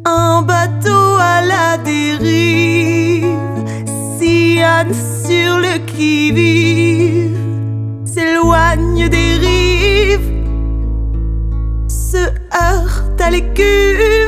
Un bateau à la dérive, sillonne sur le qui-vive, s'éloigne des rives, se heurte à l'écume.